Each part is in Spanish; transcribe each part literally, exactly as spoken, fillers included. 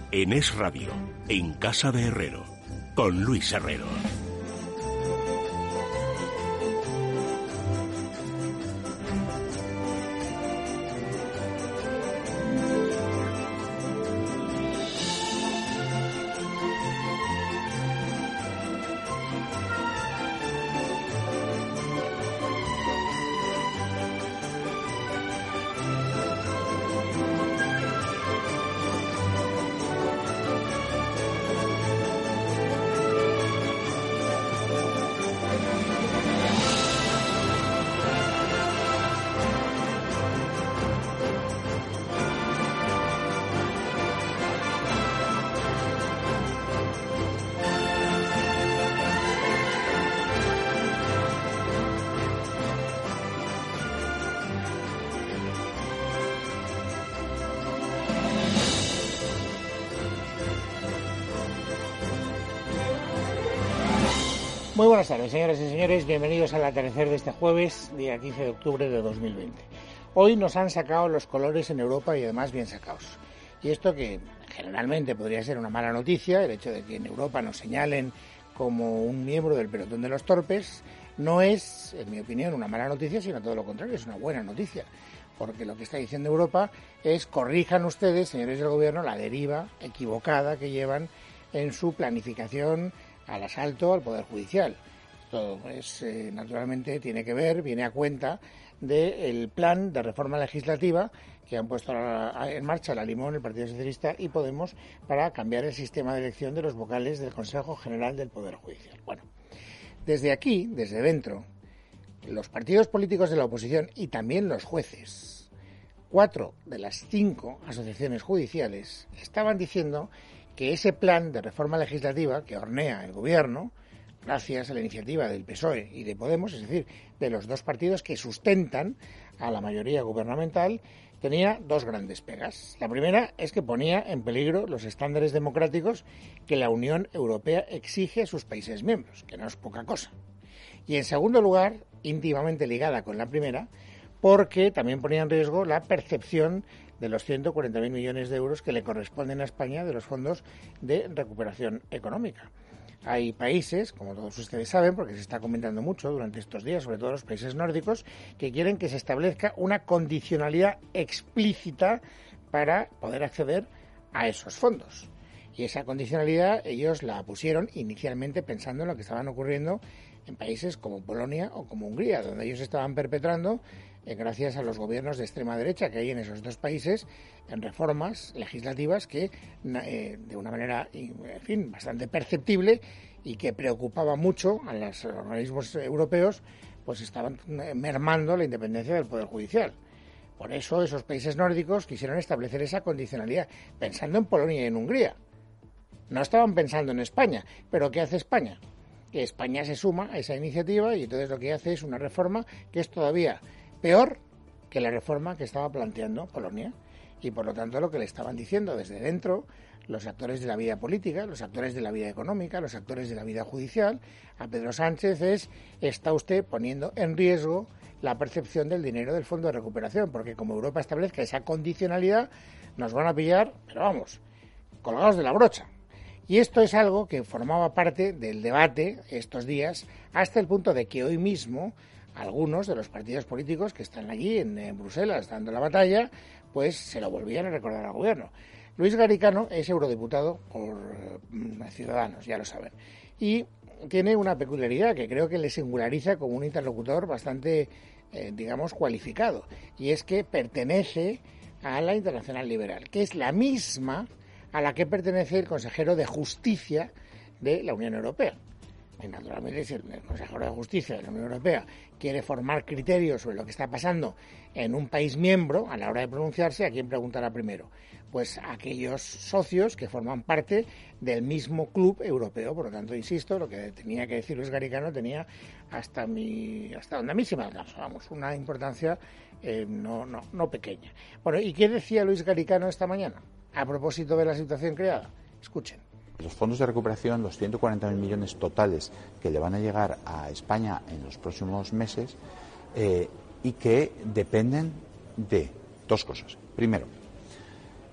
en Es Radio, en Casa de Herrero, con Luis Herrero. Muy buenas tardes, señoras y señores. Bienvenidos al atardecer de este jueves, día quince de octubre de dos mil veinte. Hoy nos han sacado los colores en Europa y además bien sacados. Y esto que generalmente podría ser una mala noticia, el hecho de que en Europa nos señalen como un miembro del pelotón de los torpes, no es, en mi opinión, una mala noticia, sino todo lo contrario, es una buena noticia. Porque lo que está diciendo Europa es: corrijan ustedes, señores del gobierno, la deriva equivocada que llevan en su planificación al asalto al Poder Judicial. Esto es, eh, naturalmente tiene que ver, viene a cuenta del plan de reforma legislativa que han puesto en marcha la Limón, el Partido Socialista y Podemos para cambiar el sistema de elección de los vocales del Consejo General del Poder Judicial. Bueno, desde aquí, desde dentro, los partidos políticos de la oposición y también los jueces, cuatro de las cinco asociaciones judiciales, estaban diciendo que ese plan de reforma legislativa que hornea el gobierno, gracias a la iniciativa del P S O E y de Podemos, es decir, de los dos partidos que sustentan a la mayoría gubernamental, tenía dos grandes pegas. La primera es que ponía en peligro los estándares democráticos que la Unión Europea exige a sus países miembros, que no es poca cosa. Y en segundo lugar, íntimamente ligada con la primera, porque también ponía en riesgo la percepción de los ciento cuarenta mil millones de euros que le corresponden a España de los fondos de recuperación económica. Hay países, como todos ustedes saben, porque se está comentando mucho durante estos días, sobre todo los países nórdicos, que quieren que se establezca una condicionalidad explícita para poder acceder a esos fondos. Y esa condicionalidad ellos la pusieron inicialmente pensando en lo que estaban ocurriendo en países como Polonia o como Hungría, donde ellos estaban perpetrando, eh, gracias a los gobiernos de extrema derecha que hay en esos dos países, en reformas legislativas que, eh, de una manera, en fin, bastante perceptible y que preocupaba mucho a los organismos europeos, pues estaban mermando la independencia del Poder Judicial. Por eso esos países nórdicos quisieron establecer esa condicionalidad, pensando en Polonia y en Hungría. No estaban pensando en España, pero ¿qué hace España? Que España se suma a esa iniciativa y entonces lo que hace es una reforma que es todavía peor que la reforma que estaba planteando Polonia. Y por lo tanto lo que le estaban diciendo desde dentro los actores de la vida política, los actores de la vida económica, los actores de la vida judicial, a Pedro Sánchez es: está usted poniendo en riesgo la percepción del dinero del Fondo de Recuperación, porque como Europa establezca esa condicionalidad, nos van a pillar, pero vamos, colgados de la brocha. Y esto es algo que formaba parte del debate estos días, hasta el punto de que hoy mismo algunos de los partidos políticos que están allí en, en Bruselas dando la batalla, pues se lo volvían a recordar al gobierno. Luis Garicano es eurodiputado por eh, Ciudadanos, ya lo saben, y tiene una peculiaridad que creo que le singulariza como un interlocutor bastante, eh, digamos, cualificado, y es que pertenece a la Internacional Liberal, que es la misma a la que pertenece el consejero de Justicia de la Unión Europea. Y naturalmente, si el consejero de Justicia de la Unión Europea quiere formar criterios sobre lo que está pasando en un país miembro, a la hora de pronunciarse, ¿a quién preguntará primero? Pues a aquellos socios que forman parte del mismo club europeo. Por lo tanto, insisto, lo que tenía que decir Luis Garicano tenía hasta mi hasta donde a mí se me alcanza, vamos, una importancia eh, no, no, no pequeña. Bueno, ¿y qué decía Luis Garicano esta mañana a propósito de la situación creada? Escuchen. Los fondos de recuperación, los ciento cuarenta mil millones totales que le van a llegar a España en los próximos meses, eh, y que dependen de dos cosas. Primero,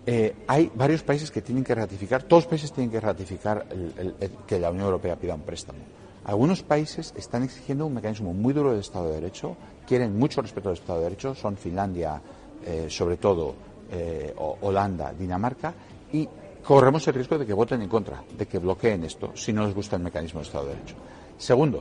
Eh, hay varios países que tienen que ratificar, todos los países tienen que ratificar el, el, el, que la Unión Europea pida un préstamo. Algunos países están exigiendo un mecanismo muy duro del Estado de Derecho, quieren mucho respeto al Estado de Derecho, son Finlandia, eh, sobre todo, eh, Holanda, Dinamarca, y corremos el riesgo de que voten en contra, de que bloqueen esto, si no les gusta el mecanismo del Estado de Derecho. Segundo,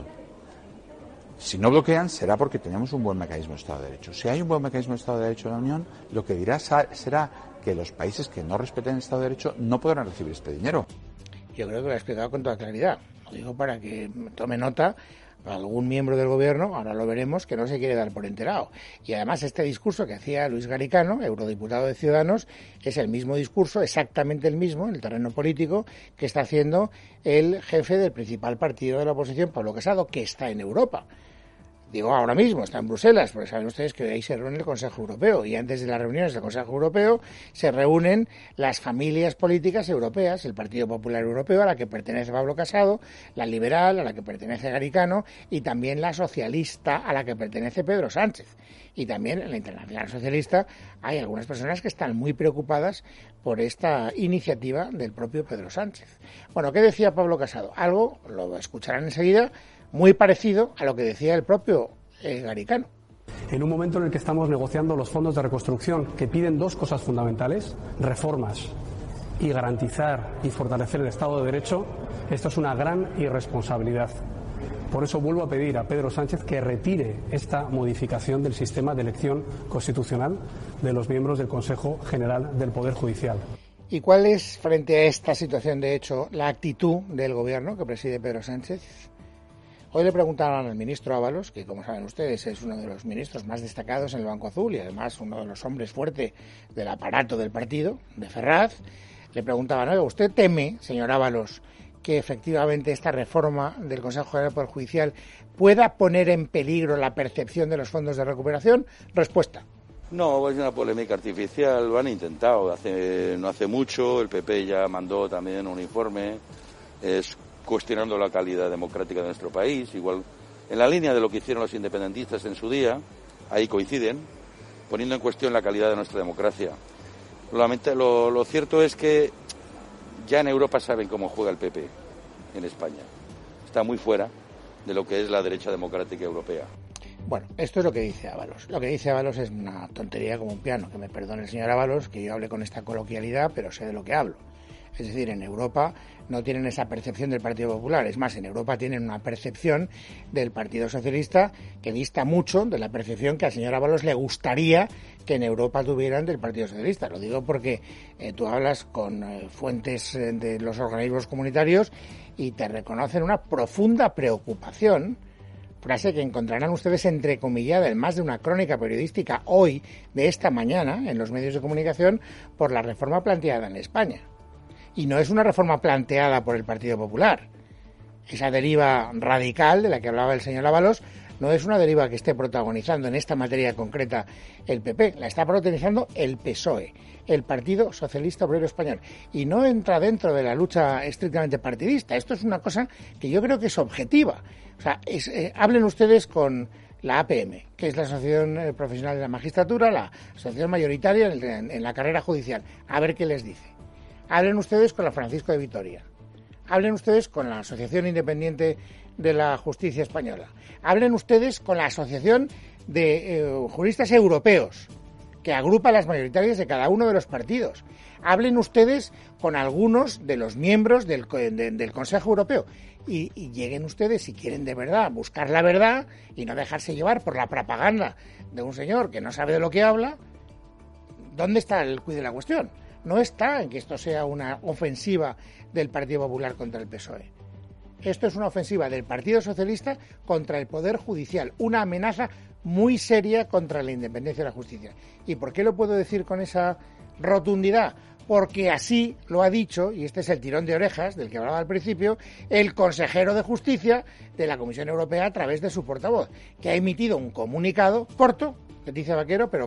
si no bloquean será porque tenemos un buen mecanismo de Estado de Derecho. Si hay un buen mecanismo de Estado de Derecho en la Unión, lo que dirá será que los países que no respeten el Estado de Derecho no podrán recibir este dinero. Yo creo que lo ha explicado con toda claridad. Lo digo para que tome nota algún miembro del gobierno, ahora lo veremos, que no se quiere dar por enterado. Y además este discurso que hacía Luis Garicano, eurodiputado de Ciudadanos, es el mismo discurso, exactamente el mismo, en el terreno político, que está haciendo el jefe del principal partido de la oposición, Pablo Casado, que está en Europa. Digo, ahora mismo está en Bruselas, porque saben ustedes que ahí se reúne el Consejo Europeo y antes de las reuniones del Consejo Europeo se reúnen las familias políticas europeas, el Partido Popular Europeo, a la que pertenece Pablo Casado, la Liberal, a la que pertenece Garicano y también la Socialista, a la que pertenece Pedro Sánchez. Y también en la Internacional Socialista hay algunas personas que están muy preocupadas por esta iniciativa del propio Pedro Sánchez. Bueno, ¿qué decía Pablo Casado? Algo, lo escucharán enseguida, muy parecido a lo que decía el propio eh, Garicano. En un momento en el que estamos negociando los fondos de reconstrucción que piden dos cosas fundamentales, reformas y garantizar y fortalecer el Estado de Derecho, esto es una gran irresponsabilidad. Por eso vuelvo a pedir a Pedro Sánchez que retire esta modificación del sistema de elección constitucional de los miembros del Consejo General del Poder Judicial. ¿Y cuál es, frente a esta situación de hecho, la actitud del gobierno que preside Pedro Sánchez? Hoy le preguntaron al ministro Ábalos, que como saben ustedes es uno de los ministros más destacados en el Banco Azul y además uno de los hombres fuertes del aparato del partido, de Ferraz. Le preguntaban, oiga, ¿usted teme, señor Ábalos, que efectivamente esta reforma del Consejo General del Poder Judicial pueda poner en peligro la percepción de los fondos de recuperación? Respuesta. No, es una polémica artificial, lo han intentado hace, no hace mucho, el P P ya mandó también un informe, es cuestionando la calidad democrática de nuestro país, igual en la línea de lo que hicieron los independentistas en su día, ahí coinciden, poniendo en cuestión la calidad de nuestra democracia. Lo, lo, lo cierto es que ya en Europa saben cómo juega el P P en España. Está muy fuera de lo que es la derecha democrática europea. Bueno, esto es lo que dice Ábalos. Lo que dice Ábalos es una tontería como un piano, que me perdone el señor Ábalos, que yo hable con esta coloquialidad, pero sé de lo que hablo. Es decir, en Europa no tienen esa percepción del Partido Popular. Es más, en Europa tienen una percepción del Partido Socialista que dista mucho de la percepción que al señor Ábalos le gustaría que en Europa tuvieran del Partido Socialista. Lo digo porque eh, tú hablas con eh, fuentes eh, de los organismos comunitarios y te reconocen una profunda preocupación, frase que encontrarán ustedes entrecomillada en más de una crónica periodística hoy, de esta mañana, en los medios de comunicación, por la reforma planteada en España. Y no es una reforma planteada por el Partido Popular. Esa deriva radical de la que hablaba el señor Ábalos no es una deriva que esté protagonizando en esta materia concreta el P P, la está protagonizando el P S O E, el Partido Socialista Obrero Español. Y no entra dentro de la lucha estrictamente partidista. Esto es una cosa que yo creo que es objetiva. O sea, es, eh, hablen ustedes con la A P M, que es la Asociación Profesional de la Magistratura, la asociación mayoritaria en, en, en la carrera judicial, a ver qué les dice. Hablen ustedes con la Francisco de Vitoria. Hablen ustedes con la Asociación Independiente de la Justicia Española. Hablen ustedes con la Asociación de eh, Juristas Europeos, que agrupa las mayoritarias de cada uno de los partidos. Hablen ustedes con algunos de los miembros del, de, del Consejo Europeo. Y, y lleguen ustedes, si quieren de verdad buscar la verdad y no dejarse llevar por la propaganda de un señor que no sabe de lo que habla, ¿dónde está el quid de la cuestión? No está en que esto sea una ofensiva del Partido Popular contra el P S O E. Esto es una ofensiva del Partido Socialista contra el Poder Judicial, una amenaza muy seria contra la independencia de la justicia. ¿Y por qué lo puedo decir con esa rotundidad? Porque así lo ha dicho, y este es el tirón de orejas del que hablaba al principio, el consejero de Justicia de la Comisión Europea a través de su portavoz, que ha emitido un comunicado corto, Leticia Vaquero, pero claro.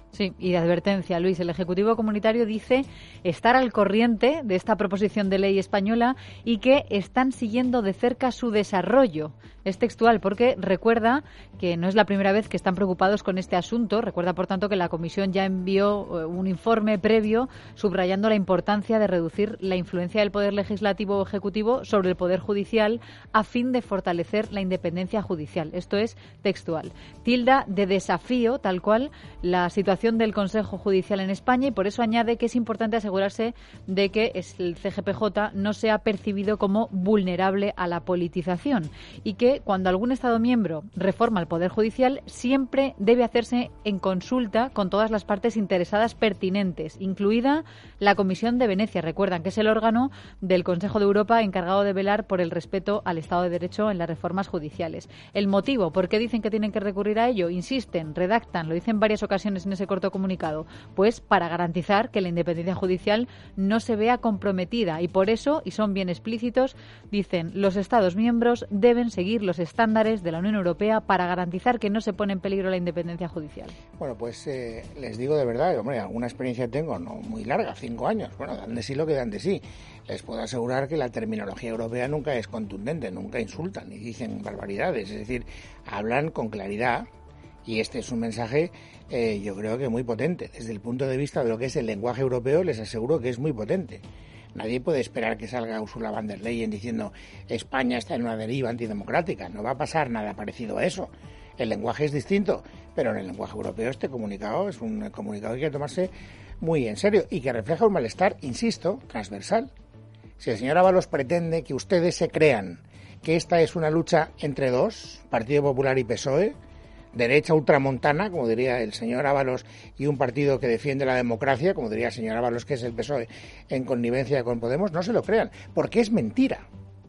Sí, y de advertencia, Luis, el Ejecutivo Comunitario dice estar al corriente de esta proposición de ley española y que están siguiendo de cerca su desarrollo. Es textual, porque recuerda que no es la primera vez que están preocupados con este asunto. Recuerda, por tanto, que la Comisión ya envió un informe previo subrayando la importancia de reducir la influencia del Poder Legislativo o Ejecutivo sobre el Poder Judicial a fin de fortalecer la independencia judicial. Esto es textual. Tilda de desafío, tal cual, la situación del Consejo Judicial en España, y por eso añade que es importante asegurarse de que el C G P J no sea percibido como vulnerable a la politización y que cuando algún Estado miembro reforma el Poder Judicial siempre debe hacerse en consulta con todas las partes interesadas pertinentes, incluida la Comisión de Venecia. Recuerdan que es el órgano del Consejo de Europa encargado de velar por el respeto al Estado de Derecho en las reformas judiciales. El motivo, ¿por qué dicen que tienen que recurrir a ello? Insisten, redactan, lo dicen en varias ocasiones en ese corto comunicado, pues para garantizar que la independencia judicial no se vea comprometida, y por eso, y son bien explícitos, dicen los Estados miembros deben seguir los estándares de la Unión Europea para garantizar que no se pone en peligro la independencia judicial. Bueno, pues eh, les digo de verdad, hombre, alguna experiencia tengo, no muy larga, cinco años, bueno, dan de sí lo que dan de sí. Les puedo asegurar que la terminología europea nunca es contundente, nunca insultan ni dicen barbaridades, es decir, hablan con claridad. Y este es un mensaje, eh, yo creo que muy potente. Desde el punto de vista de lo que es el lenguaje europeo, les aseguro que es muy potente. Nadie puede esperar que salga Ursula von der Leyen diciendo España está en una deriva antidemocrática. No va a pasar nada parecido a eso. El lenguaje es distinto, pero en el lenguaje europeo este comunicado es un comunicado que hay que tomarse muy en serio y que refleja un malestar, insisto, transversal. Si el señor Ábalos pretende que ustedes se crean que esta es una lucha entre dos, Partido Popular y P S O E, derecha ultramontana, como diría el señor Ábalos, y un partido que defiende la democracia, como diría el señor Ábalos, que es el P S O E, en connivencia con Podemos, no se lo crean, porque es mentira.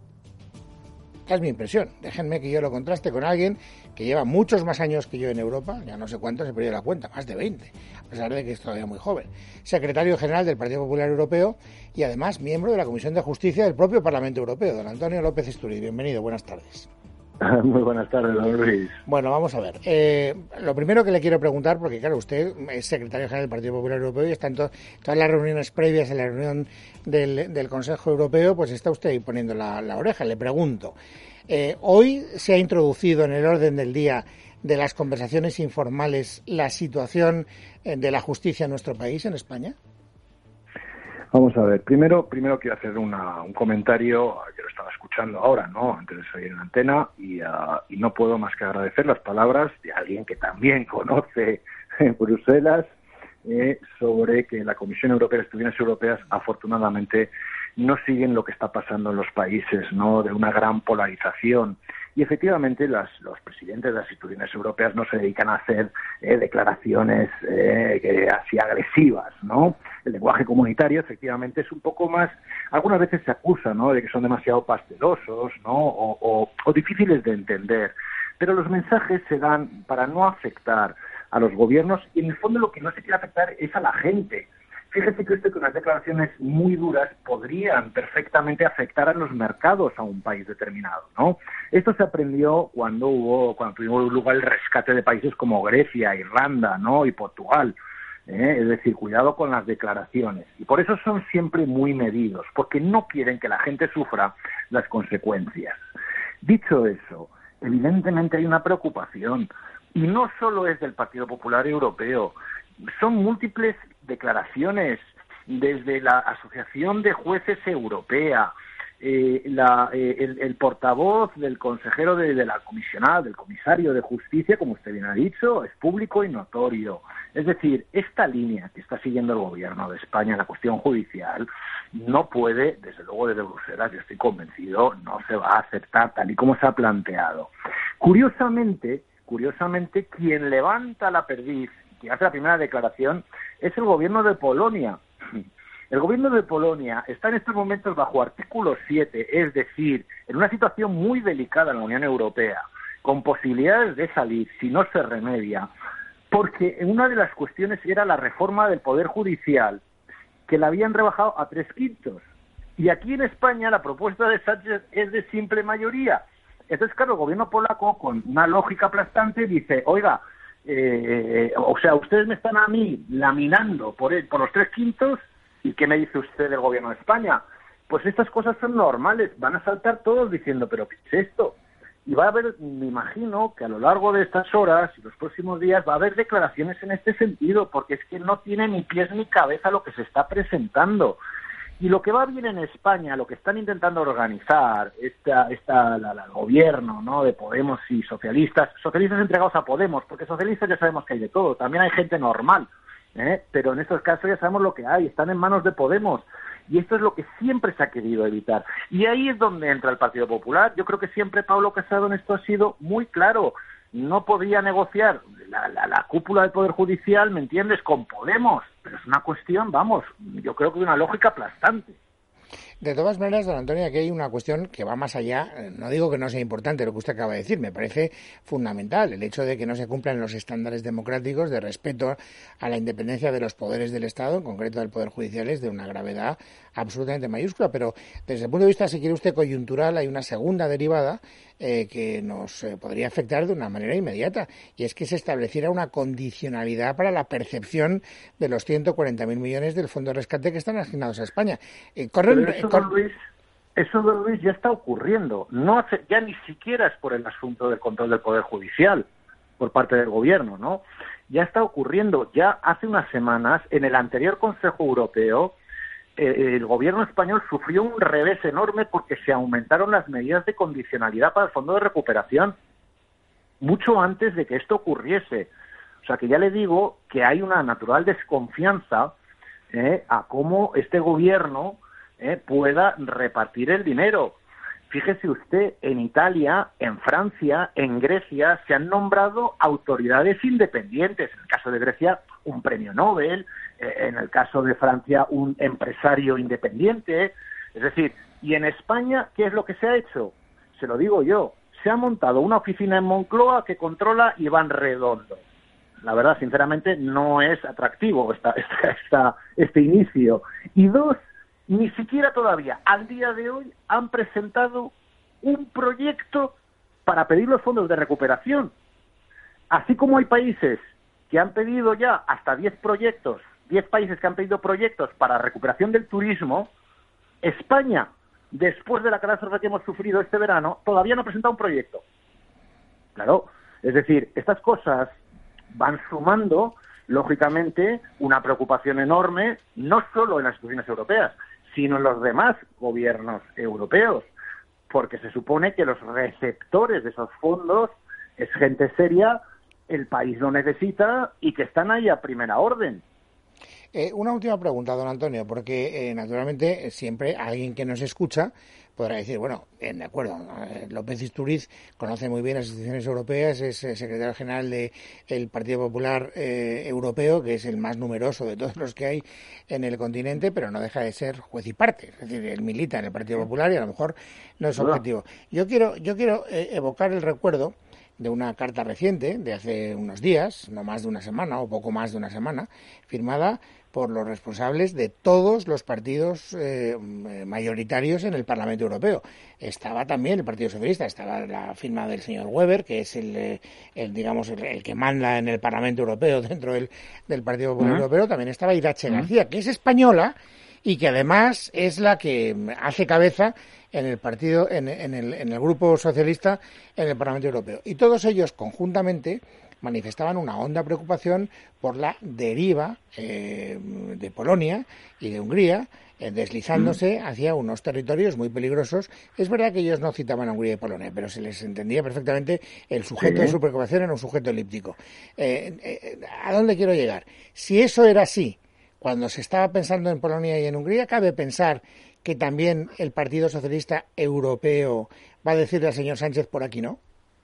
Esta es mi impresión. Déjenme que yo lo contraste con alguien que lleva muchos más años que yo en Europa, ya no sé cuántos, he perdido la cuenta, más de veinte, a pesar de que es todavía muy joven. Secretario general del Partido Popular Europeo y además miembro de la Comisión de Justicia del propio Parlamento Europeo. Don Antonio López Istúriz, bienvenido, buenas tardes. Muy buenas tardes, don Luis. Bueno, vamos a ver. Eh, lo primero que le quiero preguntar, porque claro, usted es secretario general del Partido Popular Europeo y está en to- todas las reuniones previas a la reunión del, del Consejo Europeo, pues está usted ahí poniendo la, la oreja. Le pregunto, eh, hoy se ha introducido en el orden del día de las conversaciones informales la situación de la justicia en nuestro país, en España. Vamos a ver, primero primero quiero hacer una, un comentario que lo estaba escuchando ahora, ¿no? Antes de salir en la antena y, uh, y no puedo más que agradecer las palabras de alguien que también conoce Bruselas eh, sobre que la Comisión Europea y las instituciones europeas afortunadamente no siguen lo que está pasando en los países, ¿no? De una gran polarización. Y efectivamente las, los presidentes de las instituciones europeas no se dedican a hacer eh, declaraciones eh, que, así agresivas, ¿no? El lenguaje comunitario efectivamente es un poco más, algunas veces se acusa, ¿no?, de que son demasiado pastelosos, ¿no?, o, o, o difíciles de entender. Pero los mensajes se dan para no afectar a los gobiernos y en el fondo lo que no se quiere afectar es a la gente. Fíjese que esto, que unas declaraciones muy duras podrían perfectamente afectar a los mercados a un país determinado, ¿no? Esto se aprendió cuando hubo, cuando tuvo lugar el rescate de países como Grecia, Irlanda, ¿no?, y Portugal. ¿eh? Es decir, cuidado con las declaraciones. Y por eso son siempre muy medidos, porque no quieren que la gente sufra las consecuencias. Dicho eso, evidentemente hay una preocupación, y no solo es del Partido Popular Europeo, son múltiples declaraciones desde la Asociación de Jueces Europea, eh, la, eh, el, el portavoz del consejero de, de la comisionada, del comisario de Justicia, como usted bien ha dicho, es público y notorio. Es decir, esta línea que está siguiendo el gobierno de España en la cuestión judicial no puede, desde luego desde Bruselas, yo estoy convencido, no se va a aceptar tal y como se ha planteado. Curiosamente, curiosamente, quien levanta la perdiz, quien hace la primera declaración, es el gobierno de Polonia. El gobierno de Polonia está en estos momentos bajo artículo siete, es decir, en una situación muy delicada en la Unión Europea, con posibilidades de salir si no se remedia, porque una de las cuestiones era la reforma del Poder Judicial, que la habían rebajado a tres quintos. Y aquí en España la propuesta de Sánchez es de simple mayoría. Entonces, claro, el gobierno polaco, con una lógica aplastante, dice, oiga, Eh, o sea, ustedes me están a mí laminando por, el, por los tres quintos, ¿y qué me dice usted del gobierno de España? Pues estas cosas son normales, van a saltar todos diciendo, ¿pero qué es esto? Y va a haber, me imagino, que a lo largo de estas horas y los próximos días va a haber declaraciones en este sentido, porque es que no tiene ni pies ni cabeza lo que se está presentando. Y lo que va bien en España, lo que están intentando organizar esta, esta, la, la, el gobierno, ¿no?, de Podemos y socialistas, socialistas entregados a Podemos, porque socialistas ya sabemos que hay de todo, también hay gente normal, ¿eh? Pero en estos casos ya sabemos lo que hay, están en manos de Podemos, y esto es lo que siempre se ha querido evitar. Y ahí es donde entra el Partido Popular. Yo creo que siempre Pablo Casado en esto ha sido muy claro. No podía negociar la, la, la cúpula del Poder Judicial, ¿me entiendes?, con Podemos. Pero es una cuestión, vamos, yo creo que de una lógica aplastante. De todas maneras, don Antonio, aquí hay una cuestión que va más allá. No digo que no sea importante lo que usted acaba de decir, me parece fundamental el hecho de que no se cumplan los estándares democráticos de respeto a la independencia de los poderes del Estado, en concreto del Poder Judicial, es de una gravedad absolutamente mayúscula. Pero desde el punto de vista, si quiere usted, coyuntural, hay una segunda derivada eh, que nos eh, podría afectar de una manera inmediata, y es que se estableciera una condicionalidad para la percepción de los ciento cuarenta mil millones del Fondo de Rescate que están asignados a España. Eh, corren, Pero eso, don Luis, eso, don Luis, ya está ocurriendo. No hace, ya ni siquiera es por el asunto del control del Poder Judicial por parte del Gobierno, ¿no? Ya está ocurriendo. Ya hace unas semanas, en el anterior Consejo Europeo, eh, el Gobierno español sufrió un revés enorme porque se aumentaron las medidas de condicionalidad para el Fondo de Recuperación, mucho antes de que esto ocurriese. O sea que ya le digo que hay una natural desconfianza eh, a cómo este Gobierno eh, pueda repartir el dinero. Fíjese usted, en Italia, en Francia, en Grecia, se han nombrado autoridades independientes. En el caso de Grecia, un premio Nobel. Eh, en el caso de Francia, un empresario independiente. Es decir, y en España, ¿qué es lo que se ha hecho? Se lo digo yo. Se ha montado una oficina en Moncloa que controla Iván Redondo. La verdad, sinceramente, no es atractivo esta, esta, esta, este inicio. Y dos, ni siquiera todavía, al día de hoy, han presentado un proyecto para pedir los fondos de recuperación. Así como hay países que han pedido ya hasta diez proyectos, diez países que han pedido proyectos para recuperación del turismo, España, después de la catástrofe que hemos sufrido este verano, todavía no ha presentado un proyecto. Claro, es decir, estas cosas van sumando, lógicamente, una preocupación enorme, no solo en las instituciones europeas, sino en los demás gobiernos europeos, porque se supone que los receptores de esos fondos es gente seria, el país lo necesita y que están ahí a primera orden. Eh, una última pregunta, don Antonio, porque eh, naturalmente siempre alguien que nos escucha podrá decir, bueno, bien, de acuerdo, eh, López Istúriz conoce muy bien las instituciones europeas, es eh, secretario general del Partido Popular eh, Europeo, que es el más numeroso de todos los que hay en el continente, pero no deja de ser juez y parte, es decir, él milita en el Partido Popular y a lo mejor no es objetivo. Yo quiero, yo quiero eh, evocar el recuerdo de una carta reciente, de hace unos días, no más de una semana o poco más de una semana, firmada por los responsables de todos los partidos eh, mayoritarios en el Parlamento Europeo. Estaba también el Partido Socialista, estaba la firma del señor Weber, que es el, el digamos, el, el que manda en el Parlamento Europeo dentro del, del Partido Popular uh-huh. Europeo. También estaba Irache uh-huh. García, que es española y que además es la que hace cabeza en el partido, en, en, el, en el grupo socialista en el Parlamento Europeo. Y todos ellos conjuntamente manifestaban una honda preocupación por la deriva eh, de Polonia y de Hungría, eh, deslizándose mm. hacia unos territorios muy peligrosos. Es verdad que ellos no citaban a Hungría y Polonia, pero se les entendía perfectamente el sujeto sí. de su preocupación era un sujeto elíptico. Eh, eh, ¿A dónde quiero llegar? Si eso era así, cuando se estaba pensando en Polonia y en Hungría, cabe pensar que también el Partido Socialista Europeo va a decirle al señor Sánchez por aquí, ¿no?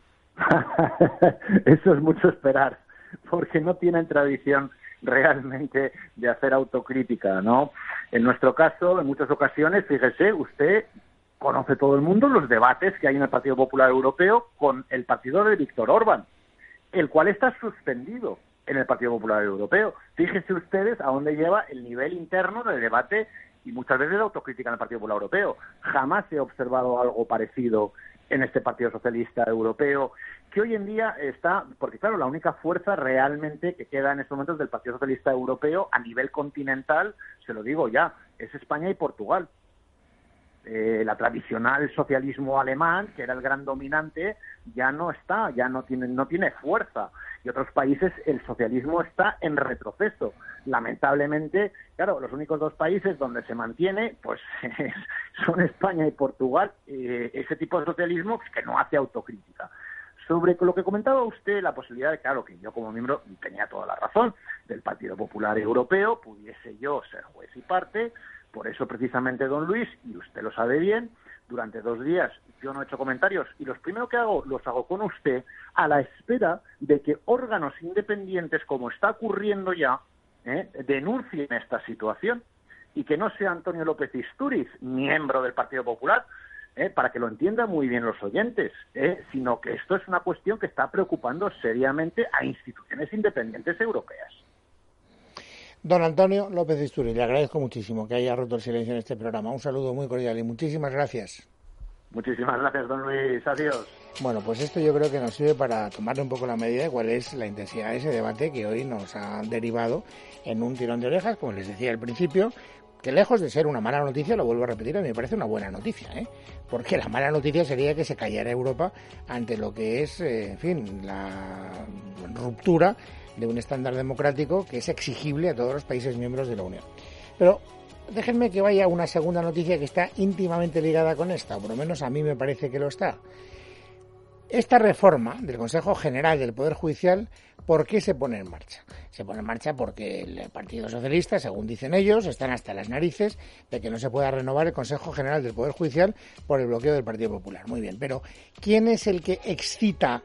Eso es mucho esperar, porque no tienen tradición realmente de hacer autocrítica, ¿no? En nuestro caso, en muchas ocasiones, fíjese, usted conoce todo el mundo los debates que hay en el Partido Popular Europeo con el partido de Víctor Orbán, el cual está suspendido en el Partido Popular Europeo. Fíjense ustedes a dónde lleva el nivel interno de debate y muchas veces de autocrítica en el Partido Popular Europeo. Jamás he observado algo parecido en este Partido Socialista Europeo, que hoy en día está, porque claro, la única fuerza realmente que queda en estos momentos del Partido Socialista Europeo a nivel continental, se lo digo ya, es España y Portugal. Eh, la tradicional socialismo alemán, que era el gran dominante, ya no está, ya no tiene, no tiene fuerza. Y otros países el socialismo está en retroceso. Lamentablemente, claro, los únicos dos países donde se mantiene, pues son España y Portugal, eh, ese tipo de socialismo que no hace autocrítica. Sobre lo que comentaba usted, la posibilidad de, claro, que yo como miembro tenía toda la razón, del Partido Popular Europeo, pudiese yo ser juez y parte. Por eso, precisamente, don Luis, y usted lo sabe bien, durante dos días yo no he hecho comentarios y los primeros que hago los hago con usted a la espera de que órganos independientes, como está ocurriendo ya, ¿eh? denuncien esta situación y que no sea Antonio López Istúriz, miembro del Partido Popular, ¿eh? para que lo entiendan muy bien los oyentes, ¿eh? sino que esto es una cuestión que está preocupando seriamente a instituciones independientes europeas. Don Antonio López Istúriz, le agradezco muchísimo que haya roto el silencio en este programa. Un saludo muy cordial y muchísimas gracias. Muchísimas gracias, don Luis. Adiós. Bueno, pues esto yo creo que nos sirve para tomarle un poco la medida de cuál es la intensidad de ese debate que hoy nos ha derivado en un tirón de orejas, como les decía al principio, que lejos de ser una mala noticia, lo vuelvo a repetir, a mí me parece una buena noticia, ¿eh? Porque la mala noticia sería que se callara Europa ante lo que es, eh, en fin, la ruptura de un estándar democrático que es exigible a todos los países miembros de la Unión. Pero déjenme que vaya a una segunda noticia que está íntimamente ligada con esta, o por lo menos a mí me parece que lo está. Esta reforma del Consejo General del Poder Judicial, ¿por qué se pone en marcha? Se pone en marcha porque el Partido Socialista, según dicen ellos, están hasta las narices de que no se pueda renovar el Consejo General del Poder Judicial por el bloqueo del Partido Popular. Muy bien, pero ¿quién es el que excita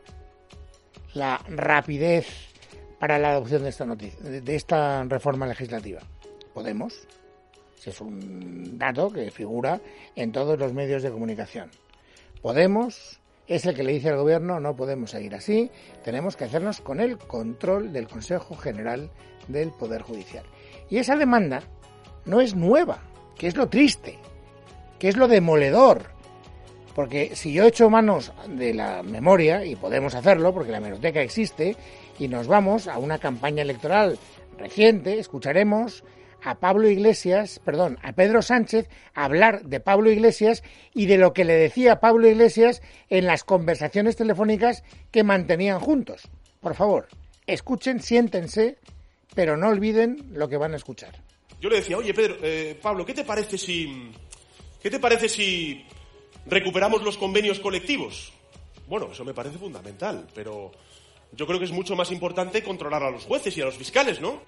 la rapidez para la adopción de esta noticia, de esta reforma legislativa? Podemos. Ese es un dato que figura en todos los medios de comunicación. Podemos es el que le dice al gobierno: no podemos seguir así, tenemos que hacernos con el control del Consejo General del Poder Judicial. Y esa demanda no es nueva, que es lo triste, que es lo demoledor. Porque si yo echo manos de la memoria, y podemos hacerlo porque la hemeroteca existe, y nos vamos a una campaña electoral reciente, escucharemos a Pablo Iglesias, perdón, a Pedro Sánchez hablar de Pablo Iglesias y de lo que le decía Pablo Iglesias en las conversaciones telefónicas que mantenían juntos. Por favor, escuchen, siéntense, pero no olviden lo que van a escuchar. Yo le decía: oye, Pedro, eh, Pablo, ¿qué te parece si, qué te parece si recuperamos los convenios colectivos? Bueno, eso me parece fundamental, pero yo creo que es mucho más importante controlar a los jueces y a los fiscales, ¿no?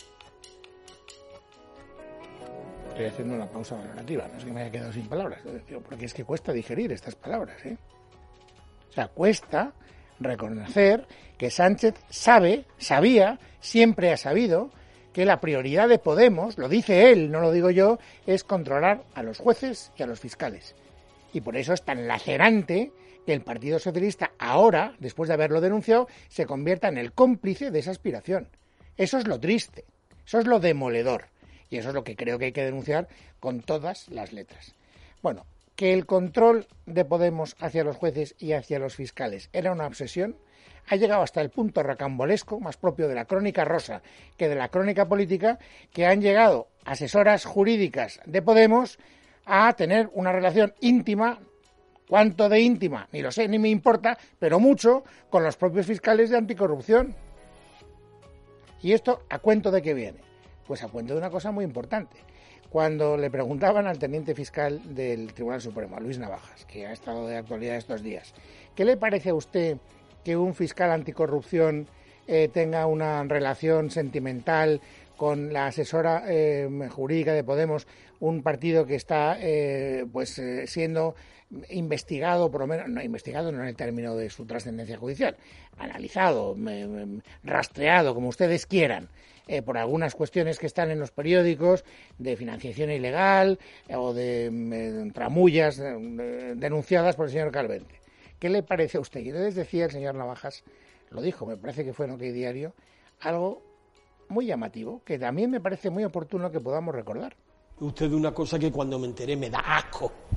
Estoy haciendo una pausa valorativa, no es que me haya quedado sin palabras, porque es que cuesta digerir estas palabras, ¿eh? O sea, cuesta reconocer que Sánchez sabe, sabía, siempre ha sabido que la prioridad de Podemos, lo dice él, no lo digo yo, es controlar a los jueces y a los fiscales. Y por eso es tan lacerante que el Partido Socialista ahora, después de haberlo denunciado, se convierta en el cómplice de esa aspiración. Eso es lo triste, eso es lo demoledor. Y eso es lo que creo que hay que denunciar con todas las letras. Bueno, que el control de Podemos hacia los jueces y hacia los fiscales era una obsesión, ha llegado hasta el punto rocambolesco, más propio de la crónica rosa que de la crónica política, que han llegado asesoras jurídicas de Podemos a tener una relación íntima, cuánto de íntima, ni lo sé, ni me importa, pero mucho, con los propios fiscales de anticorrupción. ¿Y esto a cuento de qué viene? Pues a cuento de una cosa muy importante. Cuando le preguntaban al teniente fiscal del Tribunal Supremo, a Luis Navajas, que ha estado de actualidad estos días, ¿qué le parece a usted que un fiscal anticorrupción eh, tenga una relación sentimental con la asesora eh, jurídica de Podemos, un partido que está eh, pues eh, siendo investigado, por lo menos, no investigado no en el término de su trascendencia judicial, analizado, eh, rastreado, como ustedes quieran, Eh, por algunas cuestiones que están en los periódicos de financiación ilegal eh, o de eh, tramullas eh, denunciadas por el señor Calvente? ¿Qué le parece a usted? Y entonces decía el señor Navajas, lo dijo, me parece que fue en OK Diario, algo muy llamativo, que también me parece muy oportuno que podamos recordar. Usted de una cosa que cuando me enteré me da asco.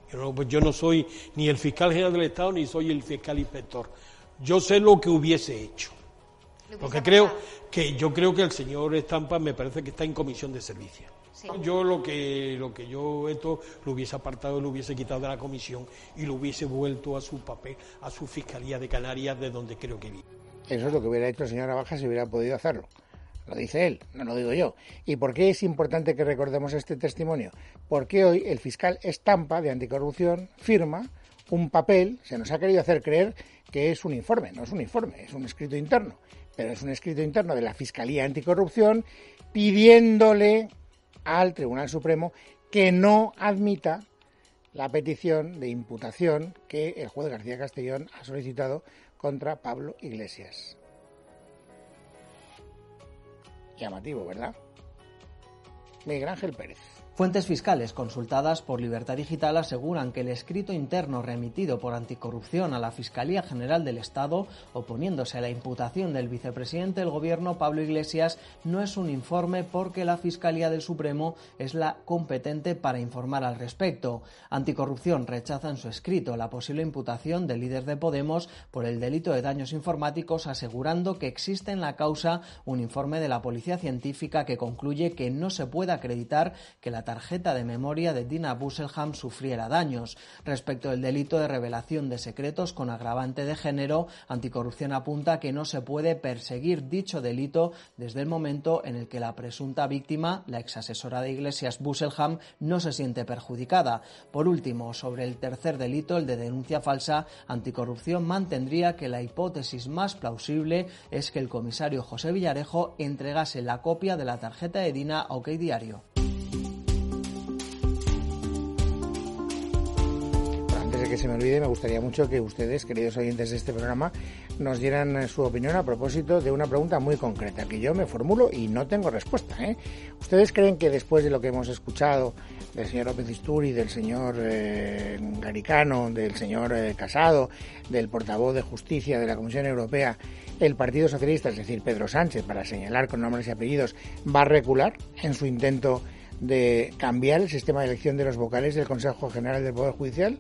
Yo no, pues yo no soy ni el fiscal general del Estado ni soy el fiscal inspector. Yo sé lo que hubiese hecho. Porque creo que yo creo que el señor Estampa me parece que está en comisión de servicio. Sí. Yo lo que lo que yo esto lo hubiese apartado, lo hubiese quitado de la comisión y lo hubiese vuelto a su papel, a su Fiscalía de Canarias, de donde creo que vive. Eso es lo que hubiera hecho el señor Navaja si hubiera podido hacerlo. Lo dice él, no lo digo yo. ¿Y por qué es importante que recordemos este testimonio? Porque hoy el fiscal Estampa de Anticorrupción firma un papel, se nos ha querido hacer creer que es un informe, no es un informe, es un escrito interno, pero es un escrito interno de la Fiscalía Anticorrupción pidiéndole al Tribunal Supremo que no admita la petición de imputación que el juez García Castellón ha solicitado contra Pablo Iglesias. Llamativo, ¿verdad? Miguel Ángel Pérez. Fuentes fiscales consultadas por Libertad Digital aseguran que el escrito interno remitido por Anticorrupción a la Fiscalía General del Estado, oponiéndose a la imputación del vicepresidente del Gobierno, Pablo Iglesias, no es un informe porque la Fiscalía del Supremo es la competente para informar al respecto. Anticorrupción rechaza en su escrito la posible imputación del líder de Podemos por el delito de daños informáticos, asegurando que existe en la causa un informe de la Policía Científica que concluye que no se puede acreditar que la tarjeta de memoria de Dina Busselham sufriera daños. Respecto del delito de revelación de secretos con agravante de género, Anticorrupción apunta que no se puede perseguir dicho delito desde el momento en el que la presunta víctima, la exasesora de Iglesias Busselham, no se siente perjudicada. Por último, sobre el tercer delito, el de denuncia falsa, Anticorrupción mantendría que la hipótesis más plausible es que el comisario José Villarejo entregase la copia de la tarjeta de Dina a OK Diario. Que se me olvide, me gustaría mucho que ustedes, queridos oyentes de este programa, nos dieran su opinión a propósito de una pregunta muy concreta que yo me formulo y no tengo respuesta, ¿eh? ¿Ustedes creen que después de lo que hemos escuchado del señor López Istúriz, del señor eh, Garicano, del señor eh, Casado, del portavoz de Justicia de la Comisión Europea, el Partido Socialista, es decir, Pedro Sánchez, para señalar con nombres y apellidos, va a recular en su intento de cambiar el sistema de elección de los vocales del Consejo General del Poder Judicial?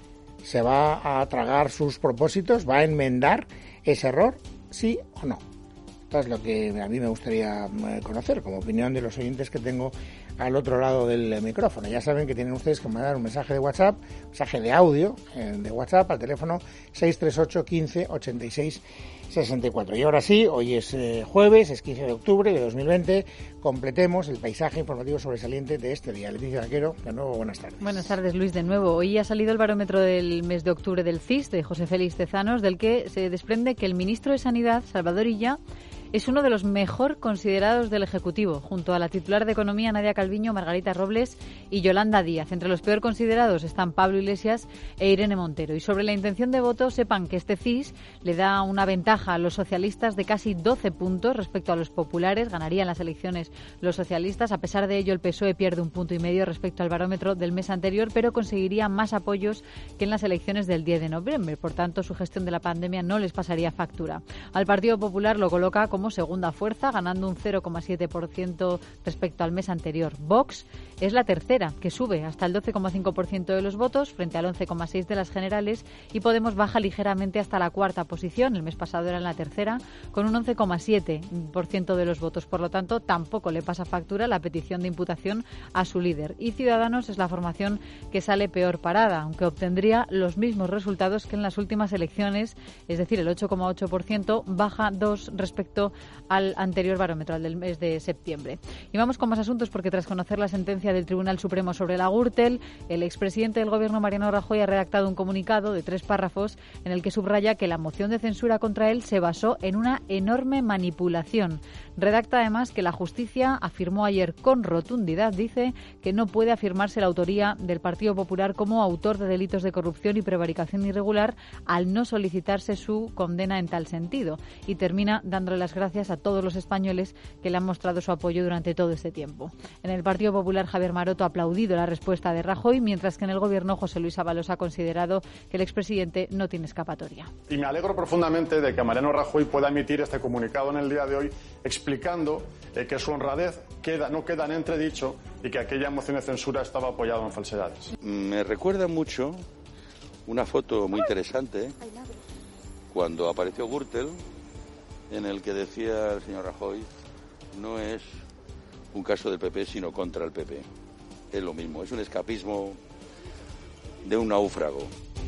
¿Se va a tragar sus propósitos? ¿Va a enmendar ese error? ¿Sí o no? Esto es lo que a mí me gustaría conocer como opinión de los oyentes que tengo al otro lado del micrófono. Ya saben que tienen ustedes que mandar un mensaje de WhatsApp, un mensaje de audio eh, de WhatsApp al teléfono seis tres ocho, quince, ochenta y seis, sesenta y cuatro. Y ahora sí, hoy es eh, jueves, es quince de octubre de dos mil veinte. Completemos el paisaje informativo sobresaliente de este día. Leticia Vaquero, de nuevo, buenas tardes. Buenas tardes, Luis, de nuevo. Hoy ha salido el barómetro del mes de octubre del C I S, de José Félix Tezanos, del que se desprende que el ministro de Sanidad, Salvador Illa, es uno de los mejor considerados del Ejecutivo, junto a la titular de Economía, Nadia Calviño, Margarita Robles y Yolanda Díaz. Entre los peor considerados están Pablo Iglesias e Irene Montero. Y sobre la intención de voto, sepan que este C I S le da una ventaja a los socialistas de casi doce puntos respecto a los populares. Ganarían las elecciones los socialistas. A pesar de ello, el P S O E pierde un punto y medio respecto al barómetro del mes anterior, pero conseguiría más apoyos que en las elecciones del diez de noviembre. Por tanto, su gestión de la pandemia no les pasaría factura. Al Partido Popular lo coloca como como segunda fuerza, ganando un cero coma siete por ciento respecto al mes anterior. Vox es la tercera, que sube hasta el doce coma cinco por ciento de los votos frente al once coma seis por ciento de las generales, y Podemos baja ligeramente hasta la cuarta posición. El mes pasado era en la tercera, con un once coma siete por ciento de los votos. Por lo tanto, tampoco le pasa factura la petición de imputación a su líder. Y Ciudadanos es la formación que sale peor parada, aunque obtendría los mismos resultados que en las últimas elecciones, es decir, el ocho coma ocho por ciento, baja dos respecto al anterior barómetro, al del mes de septiembre. Y vamos con más asuntos, porque tras conocer la sentencia del Tribunal Supremo sobre la Gürtel, el expresidente del Gobierno, Mariano Rajoy, ha redactado un comunicado de tres párrafos en el que subraya que la moción de censura contra él se basó en una enorme manipulación. Redacta además que la justicia afirmó ayer con rotundidad, dice, que no puede afirmarse la autoría del Partido Popular como autor de delitos de corrupción y prevaricación irregular al no solicitarse su condena en tal sentido. Y termina dándole las gracias a todos los españoles que le han mostrado su apoyo durante todo este tiempo. En el Partido Popular, Javier Maroto ha aplaudido la respuesta de Rajoy, mientras que en el Gobierno, José Luis Ábalos ha considerado que el expresidente no tiene escapatoria. Y me alegro profundamente de que Mariano Rajoy pueda emitir este comunicado en el día de hoy, explicando eh, que su honradez queda, no queda en entredicho y que aquella moción de censura estaba apoyada en falsedades. Me recuerda mucho una foto muy interesante cuando apareció Gürtel, en el que decía el señor Rajoy, no es un caso del P P, sino contra el P P. Es lo mismo, es un escapismo de un náufrago.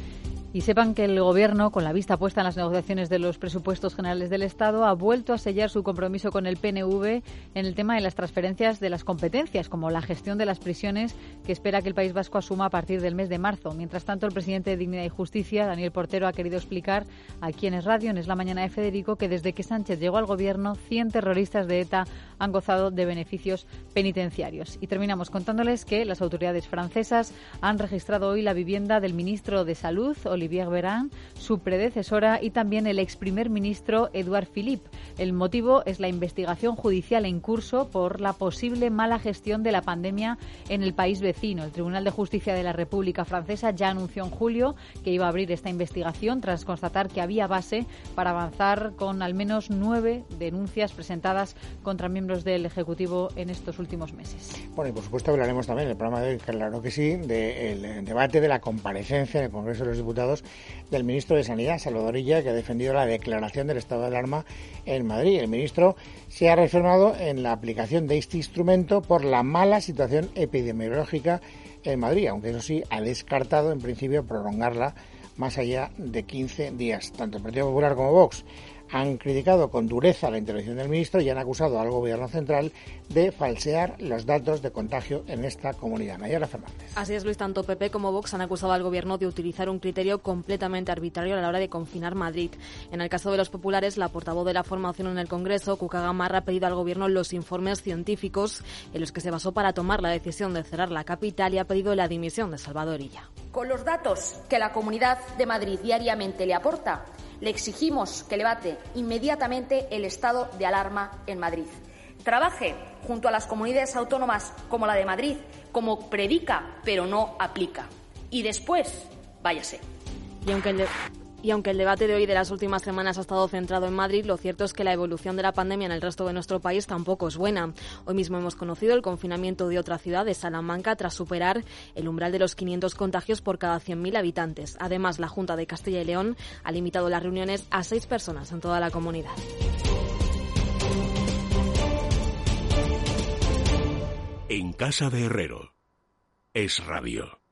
Y sepan que el Gobierno, con la vista puesta en las negociaciones de los presupuestos generales del Estado, ha vuelto a sellar su compromiso con el P N V en el tema de las transferencias de las competencias, como la gestión de las prisiones, que espera que el País Vasco asuma a partir del mes de marzo. Mientras tanto, el presidente de Dignidad y Justicia, Daniel Portero, ha querido explicar aquí en Es Radio, en Es la Mañana de Federico, que desde que Sánchez llegó al Gobierno, cien terroristas de ETA han gozado de beneficios penitenciarios. Y terminamos contándoles que las autoridades francesas han registrado hoy la vivienda del ministro de Salud, Olivier Véran, su predecesora, y también el ex primer ministro Édouard Philippe. El motivo es la investigación judicial en curso por la posible mala gestión de la pandemia en el país vecino. El Tribunal de Justicia de la República Francesa ya anunció en julio que iba a abrir esta investigación tras constatar que había base para avanzar con al menos nueve denuncias presentadas contra miembros del Ejecutivo en estos últimos meses. Bueno, y por supuesto hablaremos también en el programa de hoy, claro que sí, del debate de la comparecencia en el Congreso de los Diputados del ministro de Sanidad, Salvador Illa, que ha defendido la declaración del estado de alarma en Madrid. El ministro se ha reafirmado en la aplicación de este instrumento por la mala situación epidemiológica en Madrid, aunque eso sí ha descartado en principio prolongarla más allá de quince días. Tanto el Partido Popular como Vox han criticado con dureza la intervención del ministro y han acusado al Gobierno central de falsear los datos de contagio en esta comunidad. Nayara Fernández. Así es, Luis, tanto P P como Vox han acusado al Gobierno de utilizar un criterio completamente arbitrario a la hora de confinar Madrid. En el caso de los populares, la portavoz de la formación en el Congreso, Cuca Gamarra, ha pedido al Gobierno los informes científicos en los que se basó para tomar la decisión de cerrar la capital y ha pedido la dimisión de Salvador Illa. Con los datos que la Comunidad de Madrid diariamente le aporta, le exigimos que levante inmediatamente el estado de alarma en Madrid. Trabaje junto a las comunidades autónomas como la de Madrid, como predica pero no aplica. Y después, váyase. Y aunque el de... Y aunque el debate de hoy de las últimas semanas ha estado centrado en Madrid, lo cierto es que la evolución de la pandemia en el resto de nuestro país tampoco es buena. Hoy mismo hemos conocido el confinamiento de otra ciudad, de Salamanca, tras superar el umbral de los quinientos contagios por cada cien mil habitantes. Además, la Junta de Castilla y León ha limitado las reuniones a seis personas en toda la comunidad. En casa de Herrero, Es Radio.